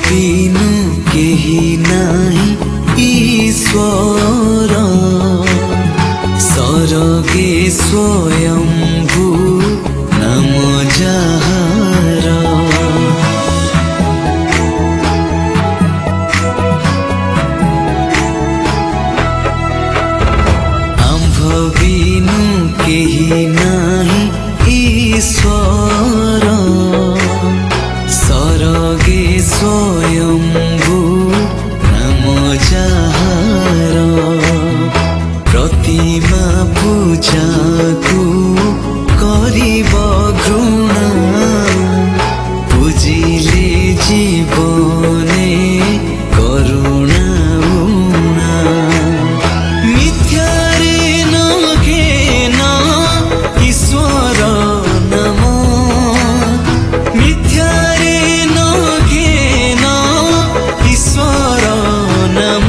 बिनु केही नाही ईश्वर सरगे स्वयंभू नाम जहार आम्भ बिनु केही नाही ईश्वर सरगे स्वयंभू नाम जहार प्रतिमा पूजा को करिब घृणा पूजिले जीवने करुणा उणा मिथ्यारे नघेन ईश्वर नाम मिथ्यारे नघेन ईश्वर नाम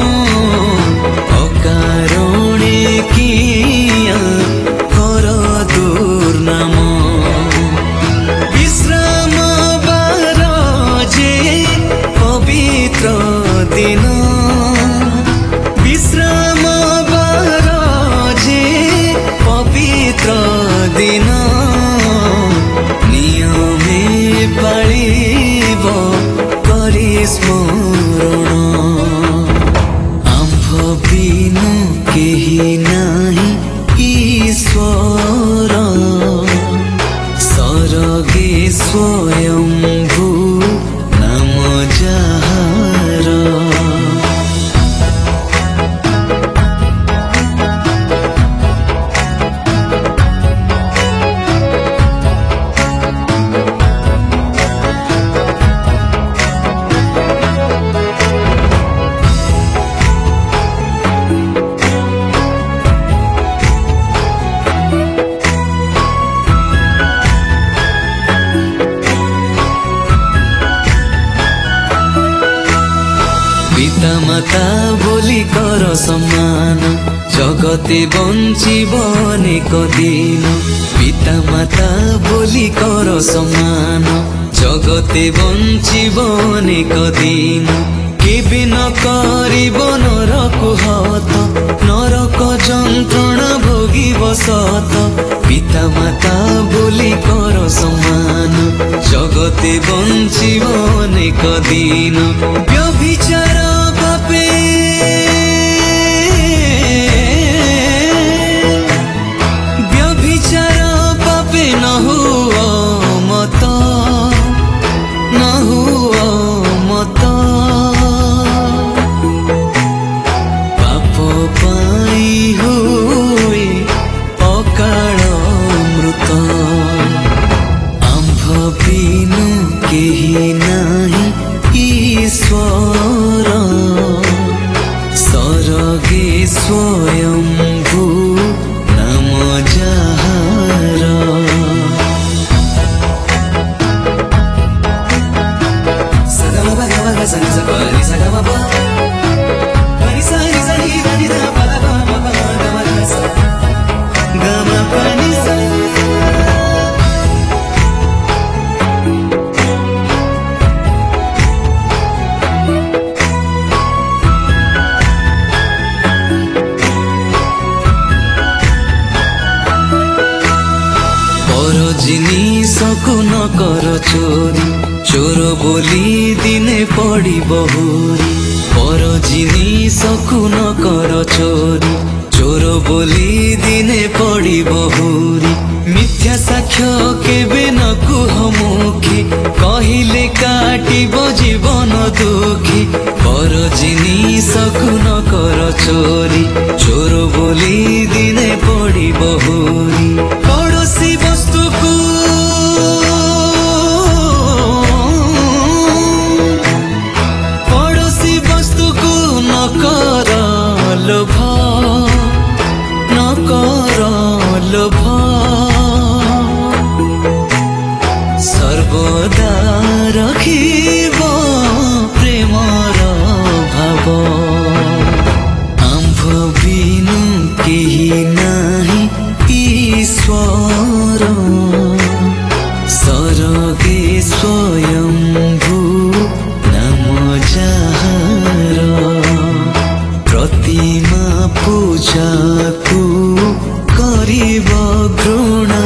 अकारणे किया कर दुर्नाम विश्राम बार जे पवित्र दिन विश्राम बार जे पवित्र दिन नियमे पालिब करि स्मरण आम्भ बिनु केही नाही ईश्वर सरगे स्वयंभू नाम जहार पिता माता बोली कर सम्मान जगते बंचिब अनेक दिन पिता माता बोली कर सम्मान जगते बंचिब अनेक दिन केबे न करिब नरक हत नरक जंत्रणा भोगिब सत पिता माता बोली कर सम्मान जगते बंचिब अनेक दिन व्यभिचार पापे व्यभिचार पापे न हुआ मत न हुआ मत पाप पाई हुए अकाल मृत आम्भ बिनु केही नाही ईश्वर सरगे स्वयंभू नाम जहार जिनिसको न कर चोरी चोर बोली दिने पड़ी बहुरी पर जिनिसको न कर चोरी चोर बोली दिने पड़ी बहुरी मिथ्या साक्ष्य केबे न कुह मुखी कहिले काटिब जीवन दुखी पर जिनिसको न कर चोरी चोर बोली दिने पड़ी बहुरी पड़ोसी वस्तु को पड़ोसी वस्तु को न कर लोभ न कर लोभ सर्वदा रखिब प्रेमर भाव आम्भ बिनु केही नाही ईश्वर ଘୃଣା